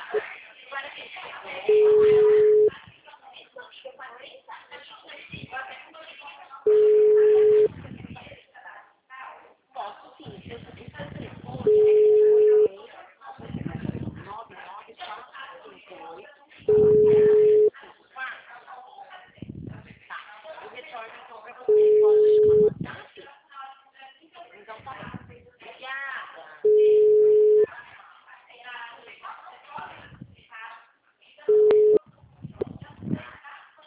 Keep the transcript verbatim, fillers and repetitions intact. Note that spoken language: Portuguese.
Posso sim, o seu telefone é oito seis nove nove quatro cinco oito